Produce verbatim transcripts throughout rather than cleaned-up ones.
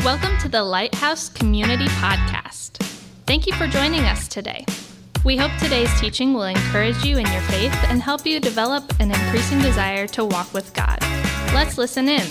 Welcome to the Lighthouse Community Podcast. Thank you for joining us today. We hope today's teaching will encourage you in your faith and help you develop an increasing desire to walk with God. Let's listen in.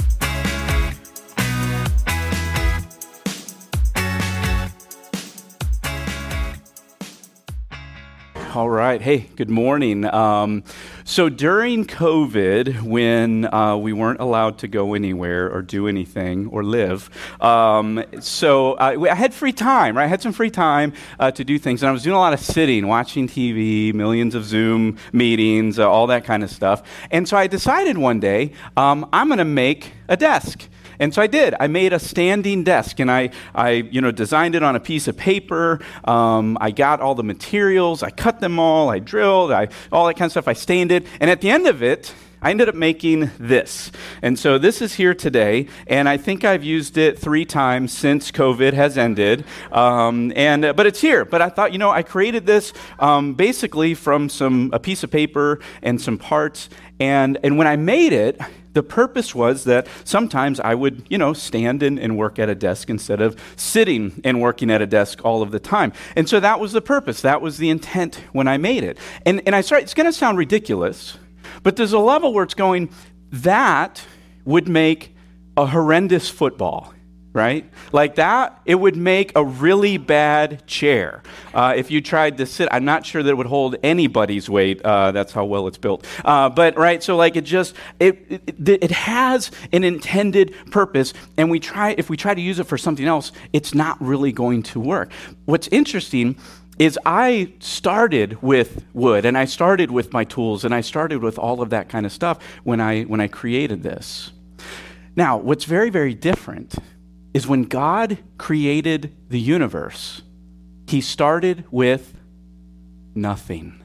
All right. Hey, good morning. Um, so during COVID, when uh, we weren't allowed to go anywhere or do anything or live, um, so uh, I had free time, right? I had some free time uh, to do things, and I was doing a lot of sitting, watching T V, millions of Zoom meetings, uh, all that kind of stuff. And so I decided one day, um, I'm going to make a desk. And so I did. I made a standing desk, and I, I, you know, designed it on a piece of paper. Um, I got all the materials. I cut them all. I drilled. I all that kind of stuff. I stained it, and at the end of it, I ended up making this. And so this is here today, and I think I've used it three times since COVID has ended. Um, and uh, but it's here. But I thought, you know, I created this um, basically from some a piece of paper and some parts. And and when I made it, the purpose was that sometimes I would, you know, stand and, and work at a desk instead of sitting and working at a desk all of the time. And so that was the purpose. That was the intent when I made it. And and I started, it's going to sound ridiculous, but there's a level where it's going, that would make a horrendous football, right? Like that, it would make a really bad chair. Uh, if you tried to sit, I'm not sure that it would hold anybody's weight. Uh, that's how well it's built. Uh, but, right, so like it just, it, it it has an intended purpose, and we try, if we try to use it for something else, it's not really going to work. What's interesting is I started with wood, and I started with my tools, and I started with all of that kind of stuff when I when I created this. Now, what's very, very different is when God created the universe, he started with nothing.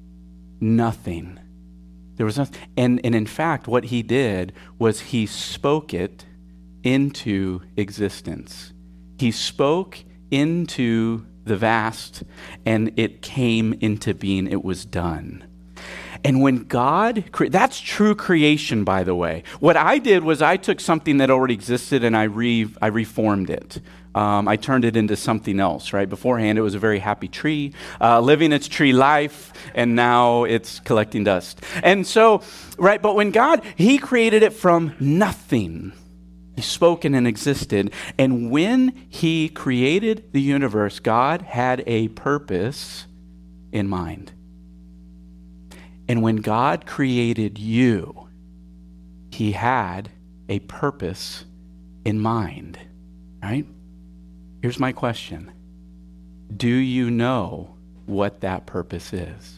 Nothing. There was nothing. And, and in fact, what he did was he spoke it into existence. He spoke into the vast, and it came into being. It was done. And when God, cre- that's true creation, by the way. What I did was I took something that already existed and I re I reformed it. Um, I turned it into something else, right? Beforehand, it was a very happy tree, uh, living its tree life, and now it's collecting dust. And so, right, but when God, he created it from nothing. He spoke and existed. And when he created the universe, God had a purpose in mind. And when God created you, he had a purpose in mind, right? Here's my question. Do you know what that purpose is?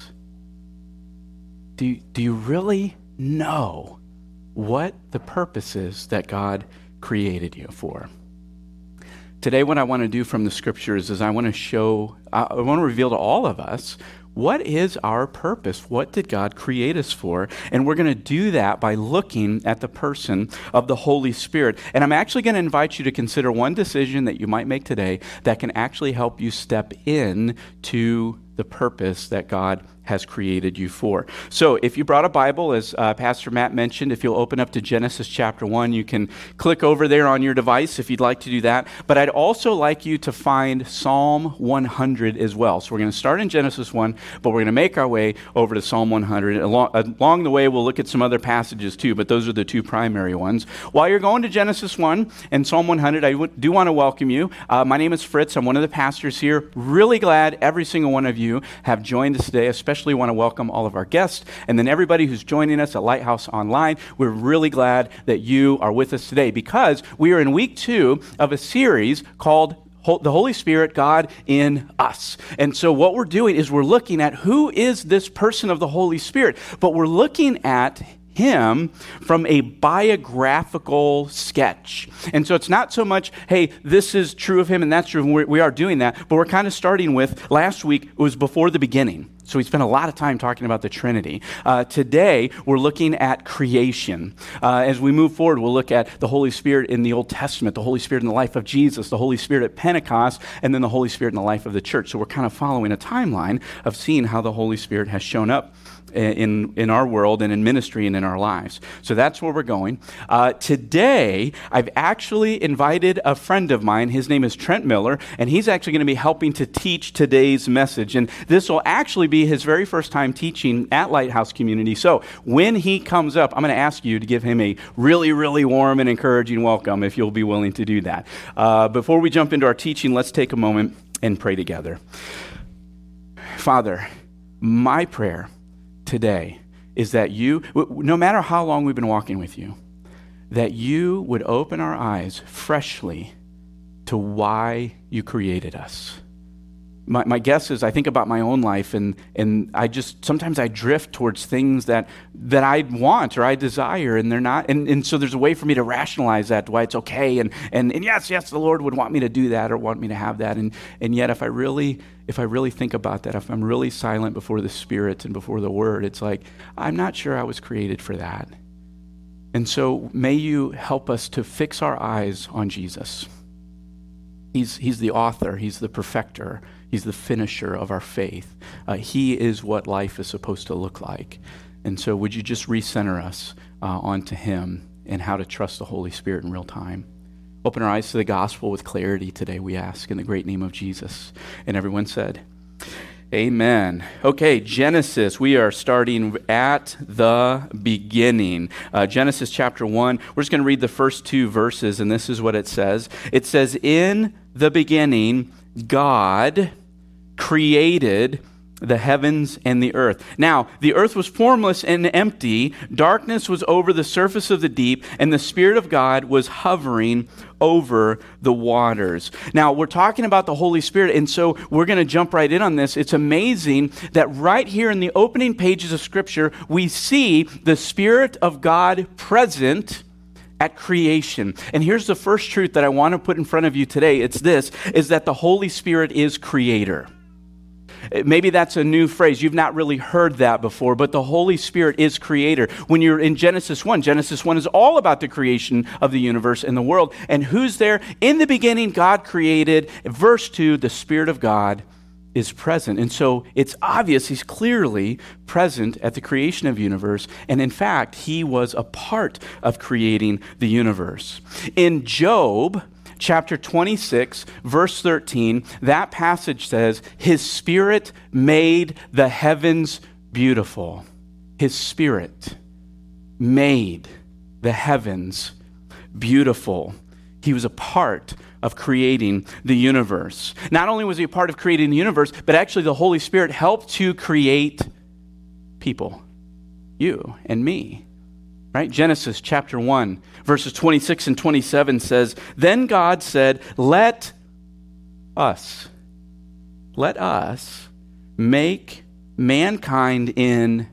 Do, do you really know what the purpose is that God created you for? Today, what I want to do from the scriptures is I want to show, I want to reveal to all of us, what is our purpose? What did God create us for? And we're going to do that by looking at the person of the Holy Spirit. And I'm actually going to invite you to consider one decision that you might make today that can actually help you step in to the purpose that God has created you for. So if you brought a Bible, as uh, Pastor Matt mentioned, if you'll open up to Genesis chapter one, you can click over there on your device if you'd like to do that. But I'd also like you to find Psalm one hundred as well. So we're going to start in Genesis one, but we're going to make our way over to Psalm one hundred. Along, along the way, we'll look at some other passages too, but those are the two primary ones. While you're going to Genesis one and Psalm one hundred, I w- do want to welcome you. Uh, my name is Fritz. I'm one of the pastors here. Really glad every single one of you have joined us today, especially want to welcome all of our guests and then everybody who's joining us at Lighthouse Online. We're really glad that you are with us today because we are in week two of a series called the Holy Spirit, God in us. And so what we're doing is we're looking at who is this person of the Holy Spirit, but we're looking at him from a biographical sketch. And so it's not so much, hey, this is true of him and that's true, and we are doing that, but we're kind of starting with, last week, it was before the beginning. So we spent a lot of time talking about the Trinity. Uh, today, we're looking at creation. Uh, as we move forward, we'll look at the Holy Spirit in the Old Testament, the Holy Spirit in the life of Jesus, the Holy Spirit at Pentecost, and then the Holy Spirit in the life of the church. So we're kind of following a timeline of seeing how the Holy Spirit has shown up in in our world and in ministry and in our lives. So that's where we're going. Uh, today, I've actually invited a friend of mine. His name is Trent Miller, and he's actually going to be helping to teach today's message. And this will actually be his very first time teaching at Lighthouse Community. So when he comes up, I'm going to ask you to give him a really, really warm and encouraging welcome if you'll be willing to do that. Uh, before we jump into our teaching, let's take a moment and pray together. Father, my prayer today is that you, no matter how long we've been walking with you, that you would open our eyes freshly to why you created us. My, my guess is I think about my own life, and and I just, sometimes I drift towards things that that I want or I desire, and they're not, and, and so there's a way for me to rationalize that, why it's okay, and, and and yes, yes, the Lord would want me to do that or want me to have that, and and yet if I really, if I really think about that, if I'm really silent before the Spirit and before the Word, it's like, I'm not sure I was created for that. And so may you help us to fix our eyes on Jesus. He's he's the author, he's the perfecter, he's the finisher of our faith. Uh, he is what life is supposed to look like. And so would you just recenter us uh, onto him and how to trust the Holy Spirit in real time. Open our eyes to the gospel with clarity today, we ask, in the great name of Jesus. And everyone said, amen. Okay, Genesis. We are starting at the beginning. Uh, Genesis chapter one. We're just going to read the first two verses, and this is what it says. It says, in the beginning, God created the heavens and the earth. Now, the earth was formless and empty. Darkness was over the surface of the deep, and the Spirit of God was hovering over the waters. Now, we're talking about the Holy Spirit, and so we're going to jump right in on this. It's amazing that right here in the opening pages of Scripture, we see the Spirit of God present at creation. And here's the first truth that I want to put in front of you today. It's this, is that the Holy Spirit is creator. Maybe that's a new phrase. You've not really heard that before, but the Holy Spirit is creator. When you're in Genesis one, Genesis one is all about the creation of the universe and the world. And who's there? In the beginning, God created. Verse two, the Spirit of God is present. And so it's obvious he's clearly present at the creation of the universe. And in fact, he was a part of creating the universe. In Job chapter twenty-six, verse thirteen, that passage says, his Spirit made the heavens beautiful. His Spirit made the heavens beautiful. He was a part of creating the universe. Not only was he a part of creating the universe, but actually the Holy Spirit helped to create people, you and me. Right? Genesis chapter one, verses twenty-six and twenty-seven says, then God said, let us, let us make mankind in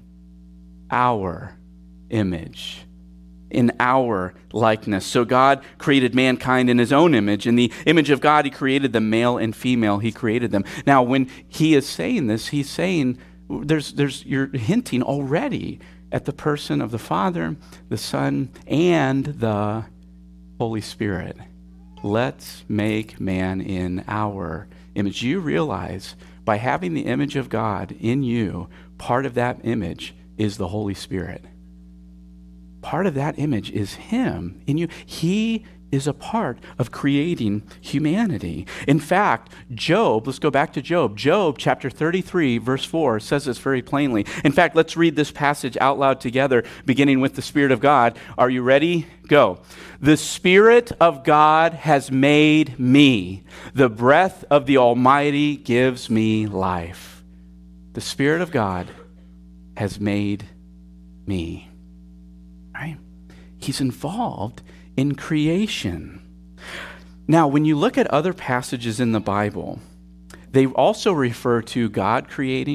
our image, in our likeness. So God created mankind in his own image. In the image of God, he created them, male and female, he created them. Now, when he is saying this, he's saying, there's, there's, you're hinting already at the person of the Father, the Son, and the Holy Spirit. Let's make man in our image. You realize by having the image of God in you, part of that image is the Holy Spirit. Part of that image is him in you. He is a part of creating humanity. In fact, Job, let's go back to Job. Job chapter thirty-three, verse four says this very plainly. In fact, let's read this passage out loud together, beginning with the Spirit of God. Are you ready? Go. The Spirit of God has made me. The breath of the Almighty gives me life. The Spirit of God has made me. Right? He's involved in creation. Now, when you look at other passages in the Bible, they also refer to God creating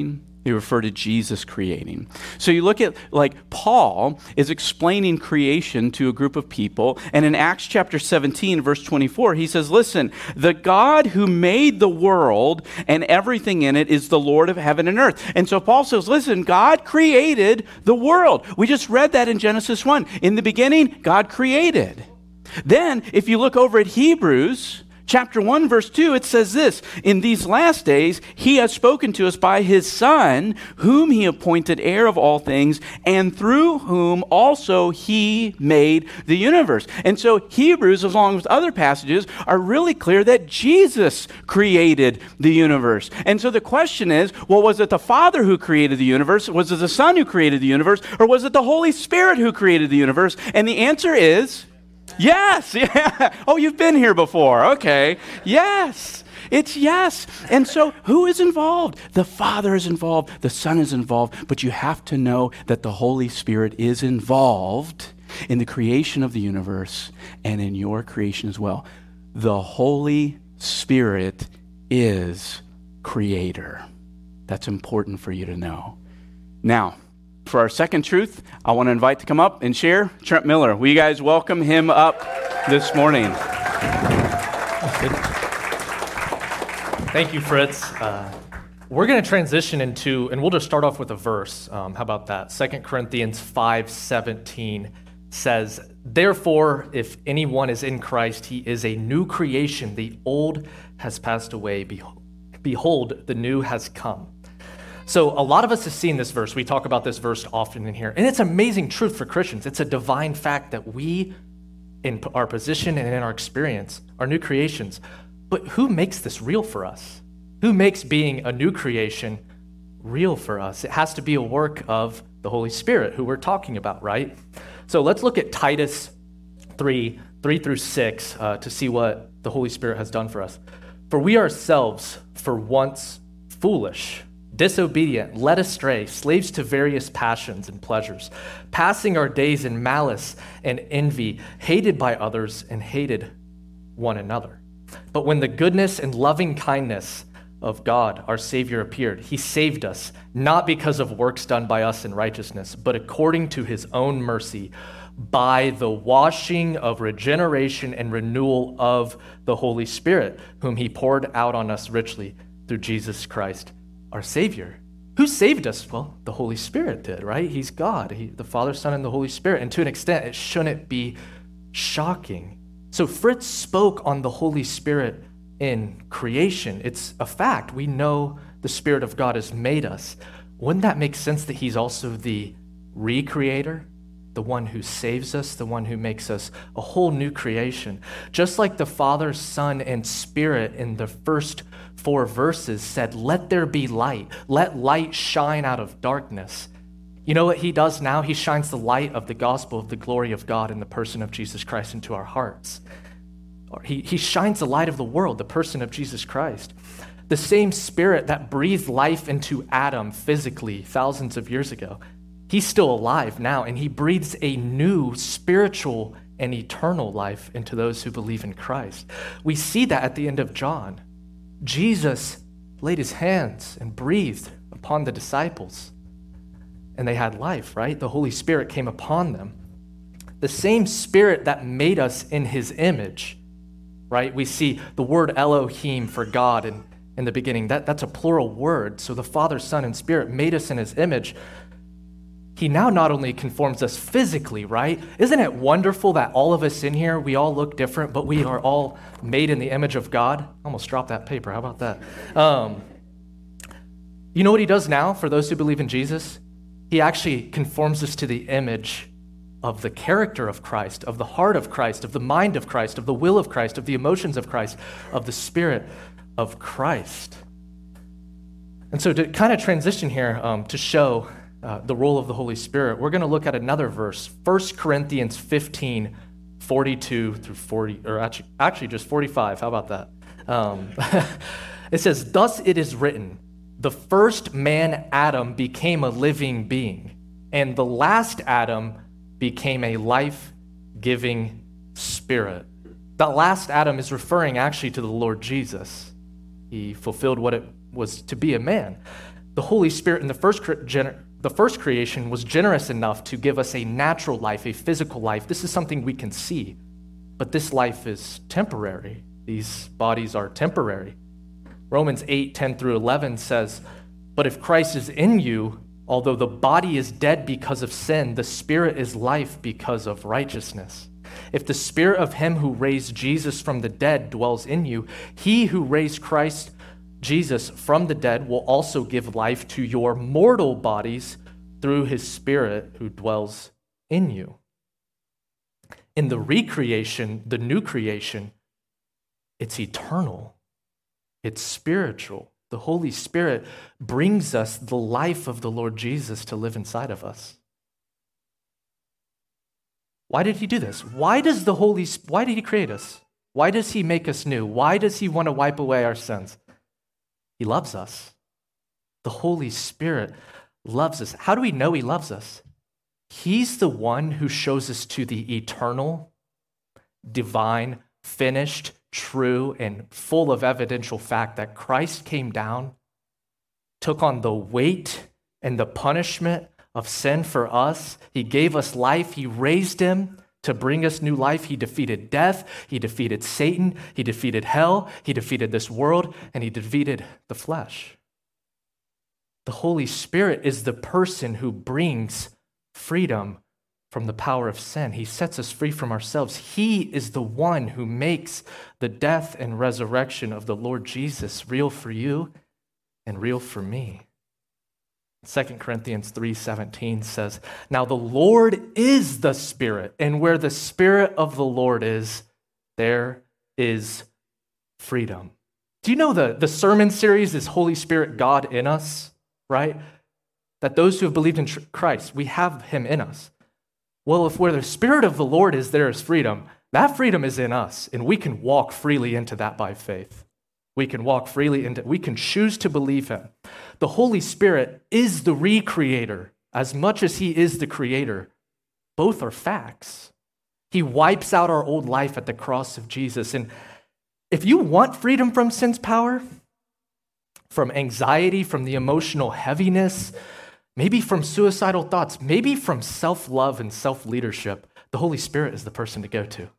They refer to Jesus creating. So you look at, like, Paul is explaining creation to a group of people, and in Acts chapter seventeen, verse twenty-four, he says, listen, the God who made the world and everything in it is the Lord of heaven and earth. And so Paul says, listen, God created the world. We just read that in Genesis one. In the beginning, God created. Then, if you look over at Hebrews chapter one, verse two, it says this, in these last days, he has spoken to us by his Son, whom he appointed heir of all things, and through whom also he made the universe. And so Hebrews, along with other passages, are really clear that Jesus created the universe. And so the question is, well, was it the Father who created the universe? Was it the Son who created the universe? Or was it the Holy Spirit who created the universe? And the answer is yes. Yeah. Oh, you've been here before. Okay. Yes. It's yes. And so who is involved? The Father is involved. The Son is involved. But you have to know that the Holy Spirit is involved in the creation of the universe and in your creation as well. The Holy Spirit is creator. That's important for you to know. Now, for our second truth, I want to invite to come up and share Trent Miller. Will you guys welcome him up this morning? Thank you, Fritz. Uh, we're going to transition into, and we'll just start off with a verse. Um, how about that? Second Corinthians five seventeen says, therefore, if anyone is in Christ, he is a new creation. The old has passed away. Behold, the new has come. So a lot of us have seen this verse. We talk about this verse often in here. And it's amazing truth for Christians. It's a divine fact that we, in our position and in our experience, are new creations. But who makes this real for us? Who makes being a new creation real for us? It has to be a work of the Holy Spirit, who we're talking about, right? So let's look at Titus three, three through six, uh, to see what the Holy Spirit has done for us. For we ourselves, for once foolish, disobedient, led astray, slaves to various passions and pleasures, passing our days in malice and envy, hated by others and hated one another. But when the goodness and loving kindness of God, our Savior, appeared, he saved us, not because of works done by us in righteousness, but according to his own mercy, by the washing of regeneration and renewal of the Holy Spirit, whom he poured out on us richly through Jesus Christ, our Savior. Who saved us? Well, the Holy Spirit did, right? He's God, he, the Father, Son, and the Holy Spirit. And to an extent, it shouldn't be shocking. So Fritz spoke on the Holy Spirit in creation. It's a fact. We know the Spirit of God has made us. Wouldn't that make sense that he's also the recreator, the one who saves us, the one who makes us a whole new creation? Just like the Father, Son, and Spirit in the first four verses said, let there be light. Let light shine out of darkness. You know what he does now? He shines the light of the gospel of the glory of God in the person of Jesus Christ into our hearts. He, he shines the light of the world, the person of Jesus Christ. The same Spirit that breathed life into Adam physically thousands of years ago, he's still alive now, and he breathes a new spiritual and eternal life into those who believe in Christ. We see that at the end of John. Jesus laid his hands and breathed upon the disciples, and they had life, right? The Holy Spirit came upon them. The same Spirit that made us in his image, right? We see the word Elohim for God in, in the beginning. That, that's a plural word. So the Father, Son, and Spirit made us in his image. He now not only conforms us physically, right? Isn't it wonderful that all of us in here, we all look different, but we are all made in the image of God? Almost dropped that paper. How about that? Um, you know what he does now for those who believe in Jesus? He actually conforms us to the image of the character of Christ, of the heart of Christ, of the mind of Christ, of the will of Christ, of the emotions of Christ, of the Spirit of Christ. And so to kind of transition here um, to show Uh, the role of the Holy Spirit, we're going to look at another verse, First Corinthians fifteen, forty-two through forty, or actually, actually just forty-five. How about that? Um, it says, thus it is written, the first man, Adam, became a living being, and the last Adam became a life-giving spirit. That last Adam is referring actually to the Lord Jesus. He fulfilled what it was to be a man. The Holy Spirit in the first, the first creation was generous enough to give us a natural life, a physical life. This is something we can see, but this life is temporary. These bodies are temporary. Romans eight, ten through eleven says, "But if Christ is in you, although the body is dead because of sin, the spirit is life because of righteousness. If the spirit of him who raised Jesus from the dead dwells in you, he who raised Christ Jesus from the dead will also give life to your mortal bodies through his spirit who dwells in you." In the recreation, the new creation, it's eternal. It's spiritual. The Holy Spirit brings us the life of the Lord Jesus to live inside of us. Why did he do this? Why does the Holy why did he create us? Why does he make us new? Why does he want to wipe away our sins? He loves us. The Holy Spirit loves us. How do we know he loves us? He's the one who shows us to the eternal, divine, finished, true, and full of evidential fact that Christ came down, took on the weight and the punishment of sin for us. He gave us life. He raised him to bring us new life. He defeated death. He defeated Satan. He defeated hell. He defeated this world, and he defeated the flesh. The Holy Spirit is the person who brings freedom from the power of sin. He sets us free from ourselves. He is the one who makes the death and resurrection of the Lord Jesus real for you and real for me. Second Corinthians three seventeen says, "Now the Lord is the Spirit, and where the Spirit of the Lord is, there is freedom." Do you know the, the sermon series is Holy Spirit, God in us, right? That those who have believed in Christ, we have him in us. Well, if where the Spirit of the Lord is, there is freedom, that freedom is in us, and we can walk freely into that by faith. We can walk freely into, we can choose to believe him. The Holy Spirit is the recreator as much as he is the creator. Both are facts. He wipes out our old life at the cross of Jesus. And if you want freedom from sin's power, from anxiety, from the emotional heaviness, maybe from suicidal thoughts, maybe from self-love and self-leadership, the Holy Spirit is the person to go to.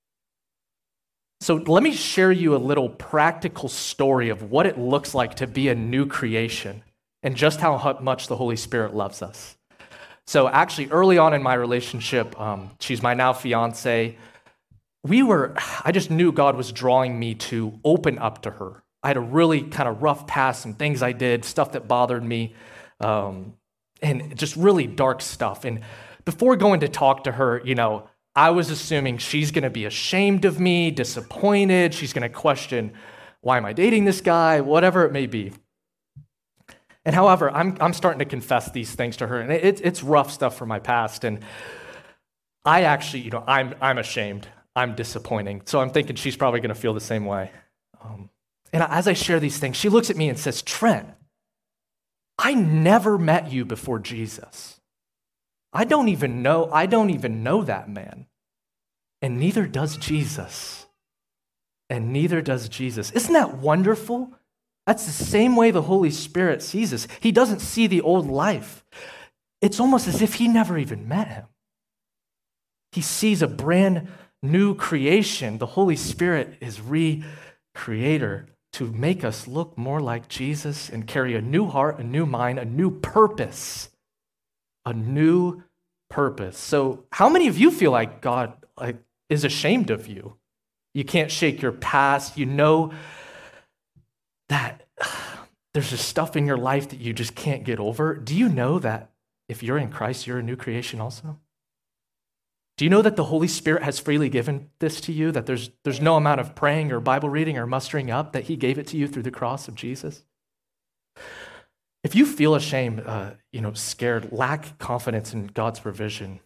So let me share you a little practical story of what it looks like to be a new creation and just how much the Holy Spirit loves us. So actually, early on in my relationship, um, she's my now fiance, we were, I just knew God was drawing me to open up to her. I had a really kind of rough past, some things I did, stuff that bothered me, um, and just really dark stuff. And before going to talk to her, you know, I was assuming she's going to be ashamed of me, disappointed. She's going to question, why am I dating this guy? Whatever it may be. And however, I'm I'm starting to confess these things to her, and it, it's rough stuff from my past. And I actually, you know, I'm I'm ashamed. I'm disappointing. So I'm thinking she's probably going to feel the same way. Um, and as I share these things, she looks at me and says, "Trent, I never met you before Jesus. I don't even know, I don't even know that man. And neither does Jesus. And neither does Jesus." Isn't that wonderful? That's the same way the Holy Spirit sees us. He doesn't see the old life. It's almost as if he never even met him. He sees a brand new creation. The Holy Spirit is re-creator to make us look more like Jesus and carry a new heart, a new mind, a new purpose. A new purpose. So how many of you feel like God like, is ashamed of you? You can't shake your past. You know that there's just stuff in your life that you just can't get over. Do you know that if you're in Christ, you're a new creation also? Do you know that the Holy Spirit has freely given this to you, that there's, there's no amount of praying or Bible reading or mustering up, that he gave it to you through the cross of Jesus? If you feel ashamed, uh, you know, scared, lack confidence in God's provision,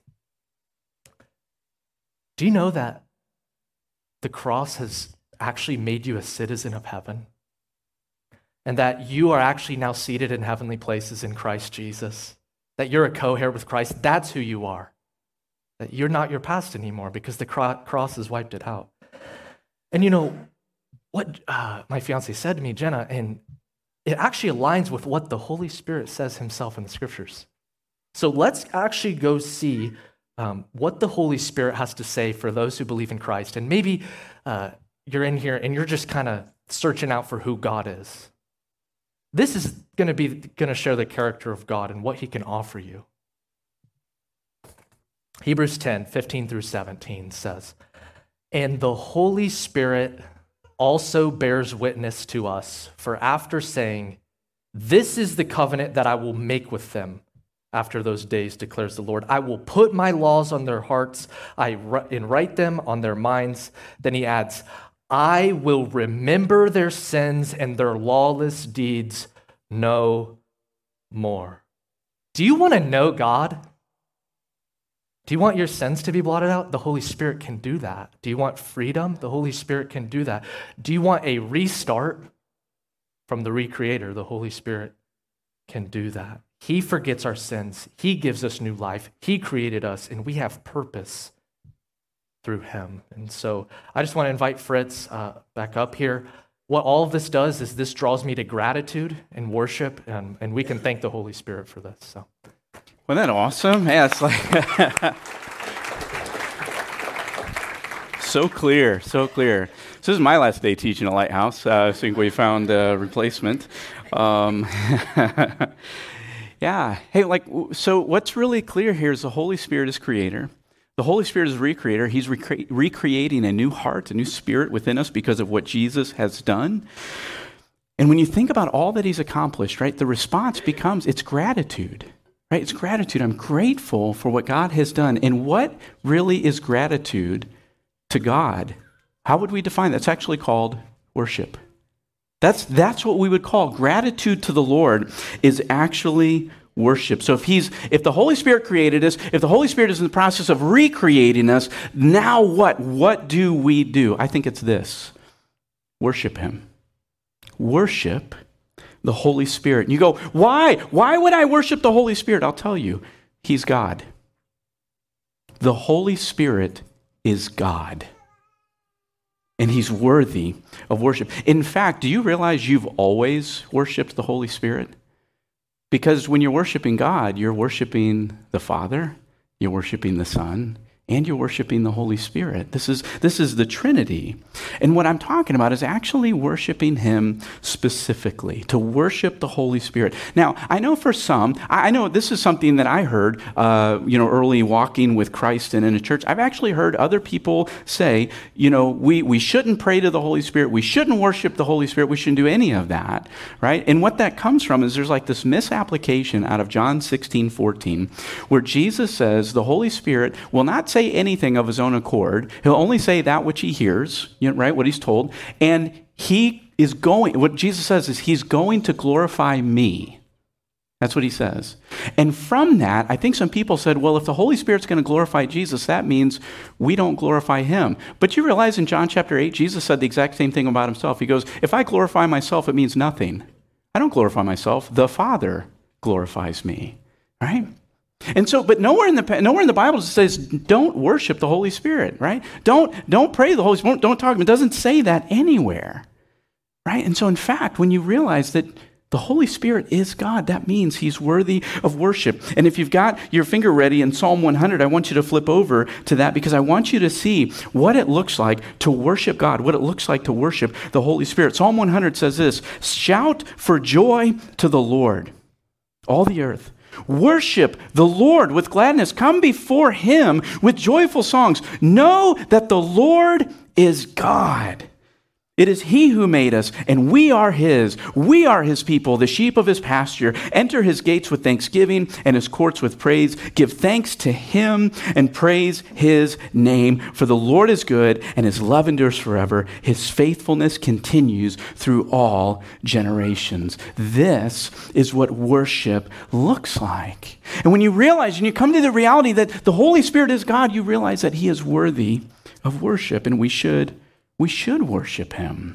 do you know that the cross has actually made you a citizen of heaven? And that you are actually now seated in heavenly places in Christ Jesus? That you're a co-heir with Christ? That's who you are. That you're not your past anymore because the cross has wiped it out. And you know, what uh, my fiance said to me, Jenna, and it actually aligns with what the Holy Spirit says himself in the scriptures. So let's actually go see um, what the Holy Spirit has to say for those who believe in Christ. And maybe uh, you're in here and you're just kind of searching out for who God is. This is going to be going to show the character of God and what he can offer you. Hebrews ten, fifteen through seventeen says, "And the Holy Spirit also bears witness to us, for after saying, 'This is the covenant that I will make with them after those days, declares the Lord. I will put my laws on their hearts I and write them on their minds.' Then he adds, 'I will remember their sins and their lawless deeds no more.'" Do you want to know God? Do you want your sins to be blotted out? The Holy Spirit can do that. Do you want freedom? The Holy Spirit can do that. Do you want a restart from the Recreator? The Holy Spirit can do that. He forgets our sins. He gives us new life. He created us, and we have purpose through him. And so I just want to invite Fritz uh, back up here. What all of this does is this draws me to gratitude and worship, and, and we can thank the Holy Spirit for this. So. Wasn't that awesome? Yeah, it's like so clear, so clear. So this is my last day teaching at Lighthouse. Uh, I think we found a replacement. Um, yeah. Hey, like, so what's really clear here is the Holy Spirit is creator. The Holy Spirit is recreator. He's recre- recreating a new heart, a new spirit within us because of what Jesus has done. And when you think about all that he's accomplished, right, the response becomes, it's gratitude. Right? It's gratitude. I'm grateful for what God has done. And what really is gratitude to God? How would we define that? It's actually called worship. That's, that's what we would call gratitude to the Lord is actually worship. So if he's, if the Holy Spirit created us, if the Holy Spirit is in the process of recreating us, now what? What do we do? I think it's this. Worship him. Worship the Holy Spirit. And you go, why? Why would I worship the Holy Spirit? I'll tell you, he's God. The Holy Spirit is God. And he's worthy of worship. In fact, do you realize you've always worshiped the Holy Spirit? Because when you're worshiping God, you're worshiping the Father, you're worshiping the Son, and you're worshiping the Holy Spirit. This is, this is the Trinity. And what I'm talking about is actually worshiping him specifically, to worship the Holy Spirit. Now, I know for some, I know this is something that I heard, uh, you know, early walking with Christ and in a church. I've actually heard other people say, you know, we, we shouldn't pray to the Holy Spirit. We shouldn't worship the Holy Spirit. We shouldn't do any of that, right? And what that comes from is there's like this misapplication out of John sixteen fourteen, where Jesus says the Holy Spirit will not say anything of his own accord. He'll only say that which he hears, you know, right, what he's told. And he is going, what Jesus says is he's going to glorify me. That's what he says. And from that, I think some people said, well, if the Holy Spirit's going to glorify Jesus, that means we don't glorify him. But you realize in John chapter eight, Jesus said the exact same thing about himself. He goes, if I glorify myself, it means nothing. I don't glorify myself. The Father glorifies me, right? And so, but nowhere in the nowhere in the Bible it says don't worship the Holy Spirit, right? Don't don't pray to the Holy Spirit. Don't talk to him. It doesn't say that anywhere, right? And so, in fact, when you realize that the Holy Spirit is God, that means he's worthy of worship. And if you've got your finger ready in Psalm one hundred, I want you to flip over to that because I want you to see what it looks like to worship God, what it looks like to worship the Holy Spirit. Psalm one hundred says this: "Shout for joy to the Lord, all the earth. Worship the Lord with gladness. Come before him with joyful songs. Know that the Lord is God. It is he who made us, and we are his. We are his people, the sheep of his pasture. Enter his gates with thanksgiving and his courts with praise. Give thanks to him and praise his name. For the Lord is good, and his love endures forever. His faithfulness continues through all generations." This is what worship looks like. And when you realize, and you come to the reality that the Holy Spirit is God, you realize that he is worthy of worship, and we should We should worship him.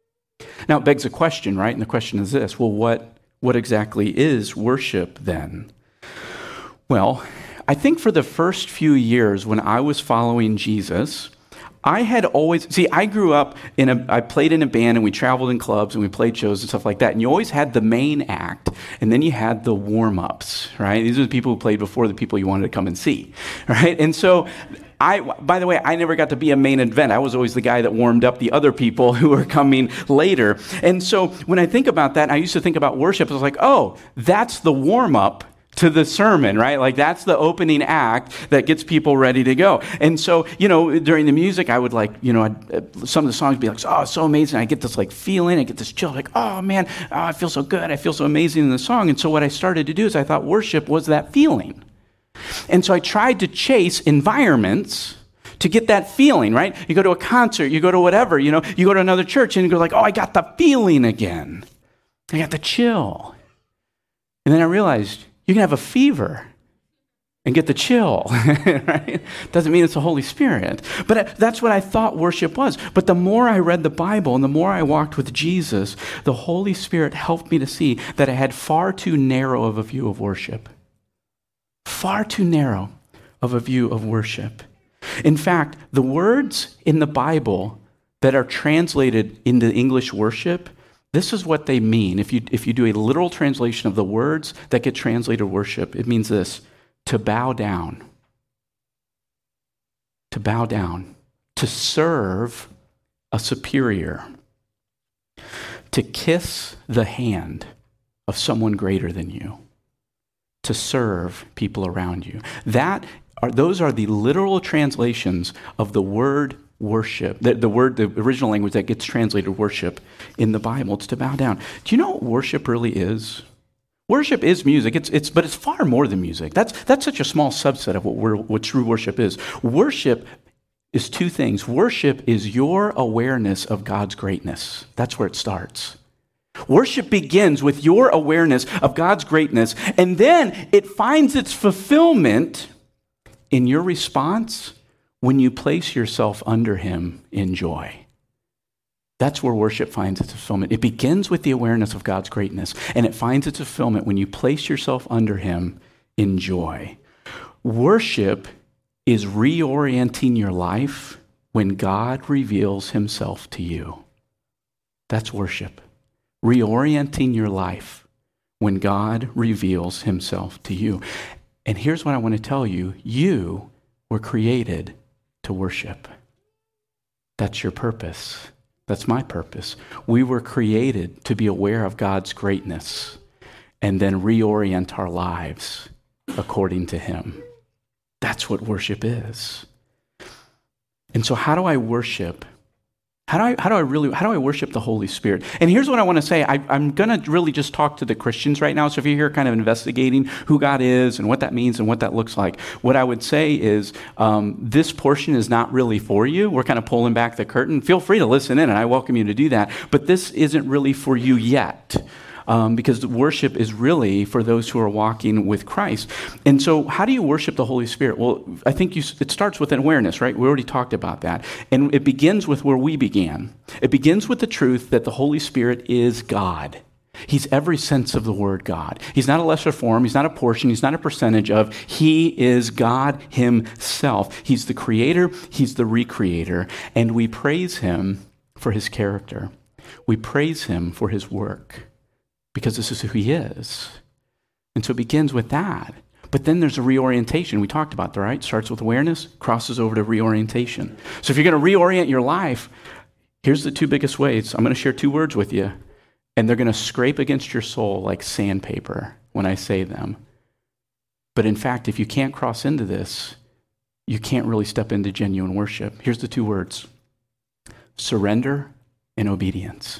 Now, it begs a question, right? And the question is this: well, what, what exactly is worship then? Well, I think for the first few years when I was following Jesus, I had always, see, I grew up in a, I played in a band and we traveled in clubs and we played shows and stuff like that. And you always had the main act and then you had the warm-ups, right? These are the people who played before the people you wanted to come and see, right? And so I, by the way, I never got to be a main event. I was always the guy that warmed up the other people who were coming later. And so when I think about that, I used to think about worship. I was like, oh, that's the warm-up to the sermon, right? Like that's the opening act that gets people ready to go. And so, you know, during the music, I would like, you know, I'd, some of the songs would be like, oh, it's so amazing. I get this like feeling, I get this chill, like, oh man, oh, I feel so good. I feel so amazing in the song. And so what I started to do is I thought worship was that feeling. And so I tried to chase environments to get that feeling, right? You go to a concert, you go to whatever, you know, you go to another church and you go like, oh, I got the feeling again. I got the chill. And then I realized, you can have a fever and get the chill, right? Doesn't mean it's the Holy Spirit. But that's what I thought worship was. But the more I read the Bible and the more I walked with Jesus, the Holy Spirit helped me to see that I had far too narrow of a view of worship. Far too narrow of a view of worship. In fact, the words in the Bible that are translated into English worship, this is what they mean. If you if you do a literal translation of the words that get translated worship, it means this: to bow down. To bow down. To serve a superior. To kiss the hand of someone greater than you. To serve people around you. That are those are the literal translations of the word worship, the, the word, the original language that gets translated worship in the Bible. It's to bow down. Do you know what worship really is? Worship is music. It's it's, but it's far more than music. That's that's such a small subset of what we're, what true worship is. Worship is two things. Worship is your awareness of God's greatness. That's where it starts. Worship begins with your awareness of God's greatness, and then it finds its fulfillment in your response when you place yourself under him in joy. That's where worship finds its fulfillment. It begins with the awareness of God's greatness, and it finds its fulfillment when you place yourself under him in joy. Worship is reorienting your life when God reveals himself to you. That's worship. Reorienting your life when God reveals himself to you. And here's what I want to tell you. You were created to worship. That's your purpose. That's my purpose. We were created to be aware of God's greatness and then reorient our lives according to him. That's what worship is. And so how do I worship? How do I, how do I really, how do I worship the Holy Spirit? And here's what I want to say. I, I'm going to really just talk to the Christians right now. So if you're here kind of investigating who God is and what that means and what that looks like, what I would say is um, this portion is not really for you. We're kind of pulling back the curtain. Feel free to listen in, and I welcome you to do that. But this isn't really for you yet. Um, because worship is really for those who are walking with Christ. And so how do you worship the Holy Spirit? Well, I think you, it starts with an awareness, right? We already talked about that. And it begins with where we began. It begins with the truth that the Holy Spirit is God. He's every sense of the word God. He's not a lesser form. He's not a portion. He's not a percentage of. He is God himself. He's the creator. He's the recreator. And we praise him for his character. We praise him for his work, because this is who he is. And so it begins with that. But then there's a reorientation. We talked about that, right? Starts with awareness, crosses over to reorientation. So if you're going to reorient your life, here's the two biggest ways. I'm going to share two words with you, and they're going to scrape against your soul like sandpaper when I say them. But in fact, if you can't cross into this, you can't really step into genuine worship. Here's the two words: surrender and obedience.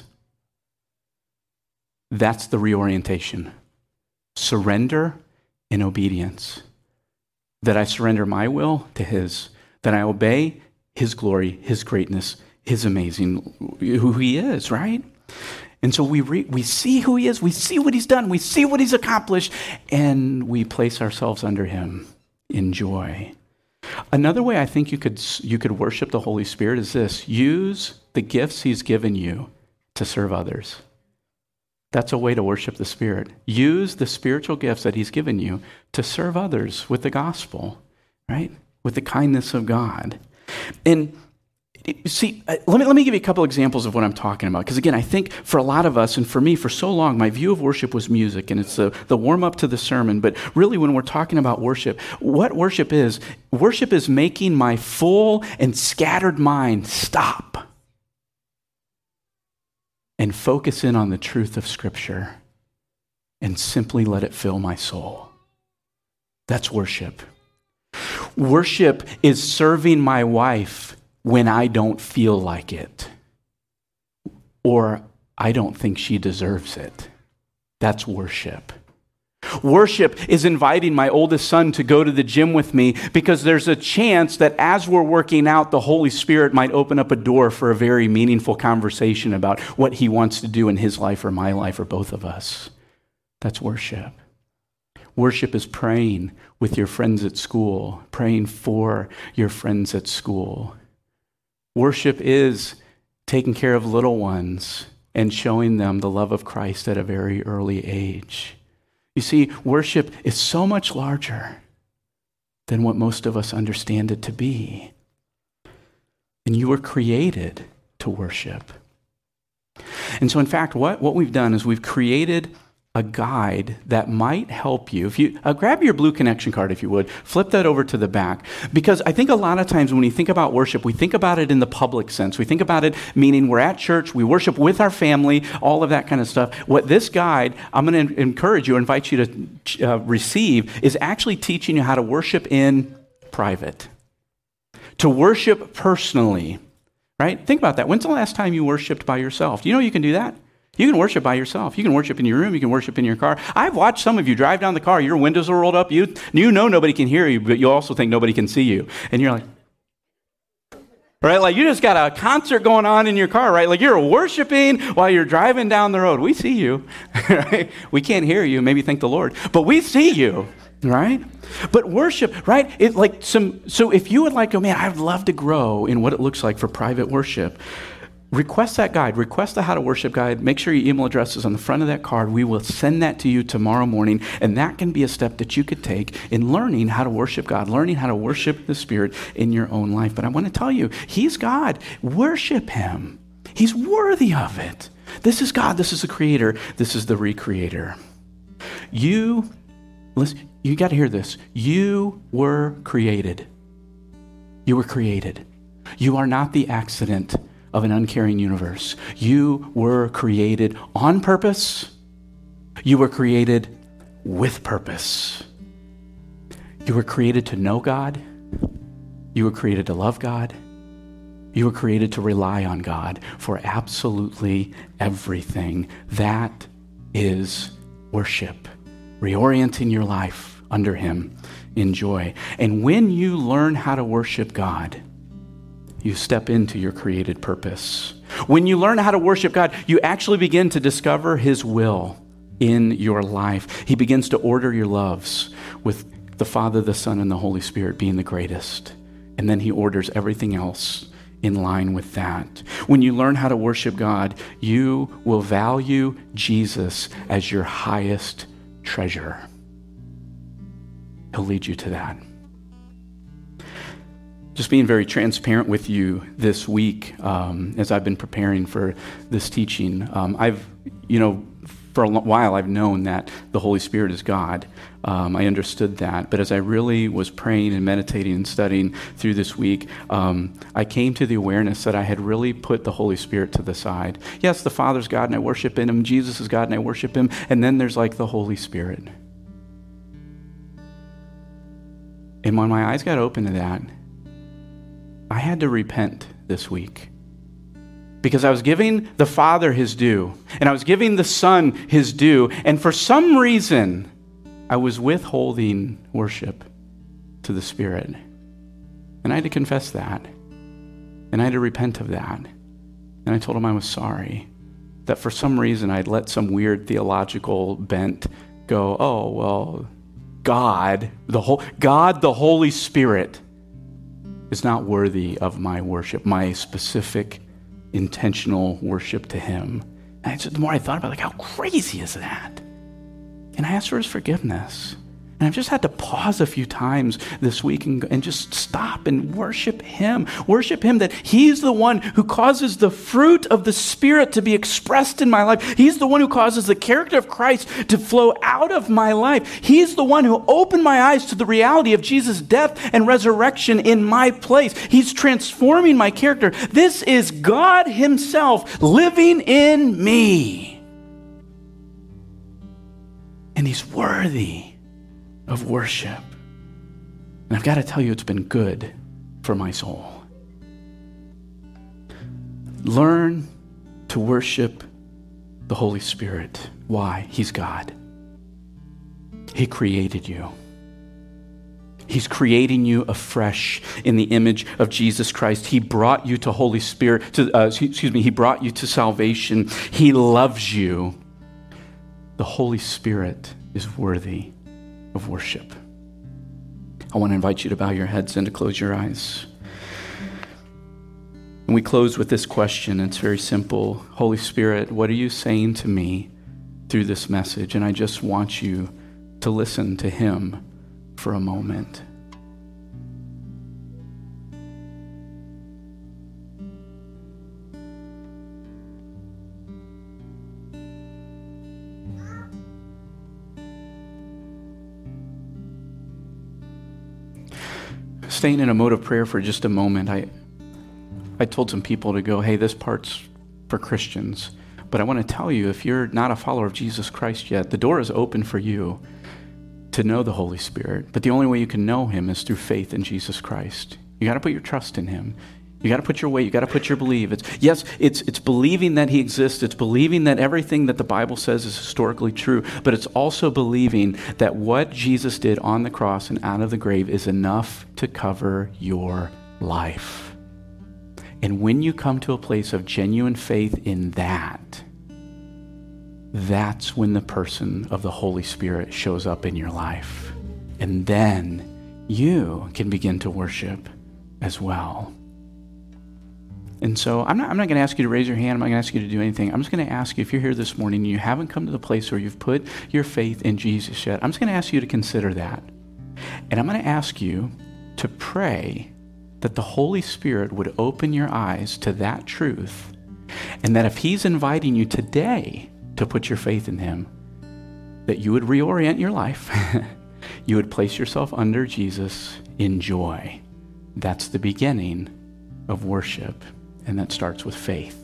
That's the reorientation. Surrender and obedience. That I surrender my will to his. That I obey his glory, his greatness, his amazing, who he is, right? And so we re, we see who he is, we see what he's done, we see what he's accomplished, and we place ourselves under him in joy. Another way I think you could you could worship the Holy Spirit is this: use the gifts he's given you to serve others. That's a way to worship the Spirit. Use the spiritual gifts that he's given you to serve others with the gospel, right? With the kindness of God. And See, let me let me give you a couple examples of what I'm talking about. Because again, I think for a lot of us, and for me, for so long, my view of worship was music, and it's the, the warm-up to the sermon. But really, when we're talking about worship, what worship is, worship is making my full and scattered mind stop and focus in on the truth of Scripture and simply let it fill my soul. That's worship. Worship is serving my wife when I don't feel like it, or I don't think she deserves it. That's worship. Worship is inviting my oldest son to go to the gym with me because there's a chance that as we're working out, the Holy Spirit might open up a door for a very meaningful conversation about what he wants to do in his life or my life or both of us. That's worship. Worship is praying with your friends at school, praying for your friends at school. Worship is taking care of little ones and showing them the love of Christ at a very early age. You see, worship is so much larger than what most of us understand it to be. And you were created to worship. And so, in fact, what, what we've done is we've created a guide that might help you. If you uh, grab your blue connection card, if you would, flip that over to the back. Because I think a lot of times when we think about worship, we think about it in the public sense. We think about it meaning we're at church, we worship with our family, all of that kind of stuff. What this guide, I'm going to encourage you, invite you to uh, receive, is actually teaching you how to worship in private. To worship personally, right? Think about that. When's the last time you worshiped by yourself? Do you know you can do that? You can worship by yourself. You can worship in your room. You can worship in your car. I've watched some of you drive down the car. Your windows are rolled up. You, you know nobody can hear you, but you also think nobody can see you. And you're like, right? Like you just got a concert going on in your car, right? Like you're worshiping while you're driving down the road. We see you, right? We can't hear you. Maybe thank the Lord, but we see you, right? But worship, right? It like some. So if you would like, oh man, I'd love to grow in what it looks like for private worship. Request that guide. Request the How to Worship guide. Make sure your email address is on the front of that card. We will send that to you tomorrow morning, and that can be a step that you could take in learning how to worship God, learning how to worship the Spirit in your own life. But I want to tell you, He's God. Worship Him. He's worthy of it. This is God. This is the Creator. This is the Recreator. You, listen, you got to hear this. You were created. You were created. You are not the accident of an uncaring universe. You were created on purpose. You were created with purpose. You were created to know God. You were created to love God. You were created to rely on God for absolutely everything. That is worship. Reorienting your life under Him in joy. And when you learn how to worship God, you step into your created purpose. When you learn how to worship God, you actually begin to discover His will in your life. He begins to order your loves with the Father, the Son, and the Holy Spirit being the greatest. And then He orders everything else in line with that. When you learn how to worship God, you will value Jesus as your highest treasure. He'll lead you to that. Just being very transparent with you this week, um, as I've been preparing for this teaching, um, I've, you know, for a while I've known that the Holy Spirit is God. Um, I understood that, but as I really was praying and meditating and studying through this week, um, I came to the awareness that I had really put the Holy Spirit to the side. Yes, the Father's God and I worship in Him. Jesus is God and I worship Him. And then there's like the Holy Spirit. And when my eyes got open to that, I had to repent this week because I was giving the Father His due and I was giving the Son His due. And for some reason, I was withholding worship to the Spirit. And I had to confess that. And I had to repent of that. And I told Him I was sorry that for some reason I'd let some weird theological bent go, oh, well, God, the whole, God, the Holy Spirit is not worthy of my worship, my specific intentional worship to Him. And I just, the more I thought about it, like, how crazy is that? And I asked for His forgiveness. And I've just had to pause a few times this week and, and just stop and worship him. Worship him that he's the one who causes the fruit of the Spirit to be expressed in my life. He's the one who causes the character of Christ to flow out of my life. He's the one who opened my eyes to the reality of Jesus' death and resurrection in my place. He's transforming my character. This is God himself living in me. And he's worthy of worship. And I've got to tell you, it's been good for my soul. Learn to worship the Holy Spirit. Why? He's God. He created you. He's creating you afresh in the image of Jesus Christ. He brought you to Holy Spirit, to, uh, excuse me, he brought you to salvation. He loves you. The Holy Spirit is worthy of worship. I want to invite you to bow your heads and to close your eyes. And we close with this question. It's very simple. Holy Spirit, what are you saying to me through this message? And I just want you to listen to him for a moment. Staying in a mode of prayer for just a moment, I I told some people to go, hey, this part's for Christians. But I want to tell you, if you're not a follower of Jesus Christ yet, the door is open for you to know the Holy Spirit. But the only way you can know him is through faith in Jesus Christ. You got to put your trust in him. You got to put your weight. You got to put your belief. It's, yes, it's it's believing that he exists. It's believing that everything that the Bible says is historically true. But it's also believing that what Jesus did on the cross and out of the grave is enough to cover your life. And when you come to a place of genuine faith in that, that's when the person of the Holy Spirit shows up in your life. And then you can begin to worship as well. And so I'm not, I'm not going to ask you to raise your hand. I'm not going to ask you to do anything. I'm just going to ask you, if you're here this morning and you haven't come to the place where you've put your faith in Jesus yet, I'm just going to ask you to consider that. And I'm going to ask you to pray that the Holy Spirit would open your eyes to that truth, and that if he's inviting you today to put your faith in him, that you would reorient your life. You would place yourself under Jesus in joy. That's the beginning of worship, and that starts with faith.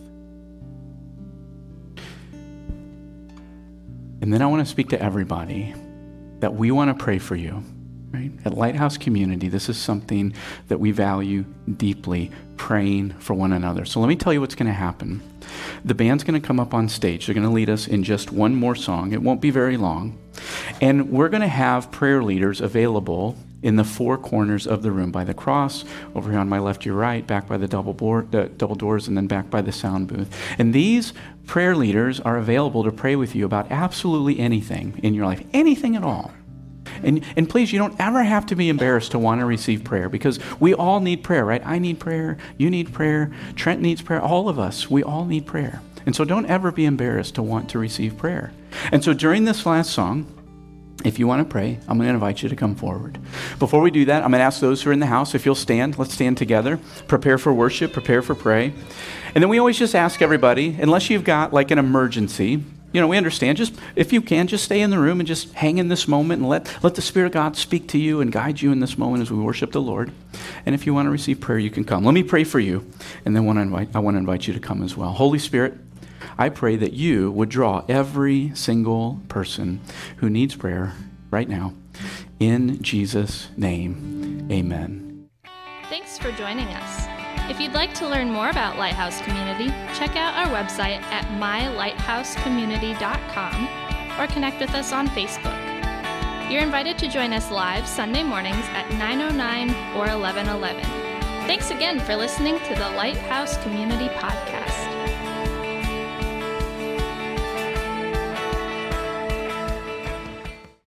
And then I want to speak to everybody that we want to pray for you. Right? At Lighthouse Community, this is something that we value deeply, praying for one another. So let me tell you what's going to happen. The band's going to come up on stage. They're going to lead us in just one more song. It won't be very long. And we're going to have prayer leaders available in the four corners of the room, by the cross, over here on my left, your right, back by the double, board, the double doors, and then back by the sound booth. And these prayer leaders are available to pray with you about absolutely anything in your life, anything at all. And, and please, you don't ever have to be embarrassed to want to receive prayer, because we all need prayer, right? I need prayer. You need prayer. Trent needs prayer. All of us, we all need prayer. And so don't ever be embarrassed to want to receive prayer. And so during this last song, if you want to pray, I'm going to invite you to come forward. Before we do that, I'm going to ask those who are in the house, if you'll stand, let's stand together. Prepare for worship, prepare for pray. And then we always just ask everybody, unless you've got like an emergency, you know, we understand, just if you can, just stay in the room and just hang in this moment and let, let the Spirit of God speak to you and guide you in this moment as we worship the Lord. And if you want to receive prayer, you can come. Let me pray for you, and then want to invite, I want to invite you to come as well. Holy Spirit, I pray that you would draw every single person who needs prayer right now. In Jesus' name, amen. Thanks for joining us. If you'd like to learn more about Lighthouse Community, check out our website at my lighthouse community dot com or connect with us on Facebook. You're invited to join us live Sunday mornings at nine oh nine or eleven eleven. Thanks again for listening to the Lighthouse Community Podcast.